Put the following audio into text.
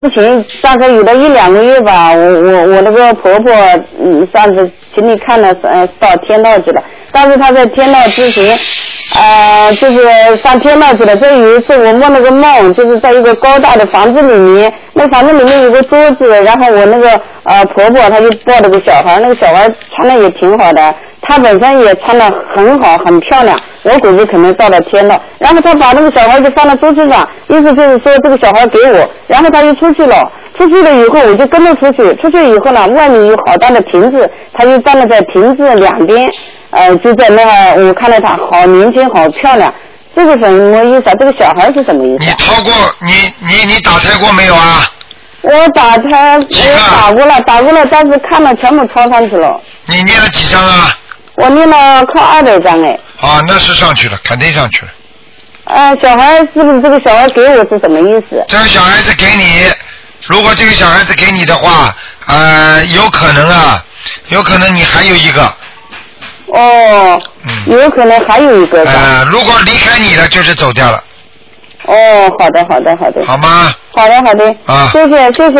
之前大概有了1-2个月吧，我那个婆婆上次请你看了到天道去了，但是她在天道之前就是上天道去了。这有一次我梦了个梦，就是在一个高大的房子里面，那房子里面有个桌子，然后我那个婆婆她就抱着个小孩，那个小孩穿的也挺好的，她本身也穿的很好很漂亮，我估计可能到了天道，然后她把那个小孩就放在桌子上，意思就是说这个小孩给我，然后她就出去了以后我就跟着出去以后呢，外面有好大的亭子，她就站在亭子两边，就在那我看到她好年轻好漂亮，这个什么意思啊？这个小孩是什么意思？ 你掏过你打胎过没有啊？ 我打胎我打过了，但是看了全部抄上去了。 你念了几张啊？ 我念了靠200张哎。 啊，那是上去了，肯定上去了。 小孩是不是这个小孩给我是什么意思？ 这个小孩子给你，如果这个小孩子给你的话，有可能你还有一个。 哦。有可能还有一个。 如果离开你了，就是走掉了。 哦，好的。 好吗？ 好的。谢谢。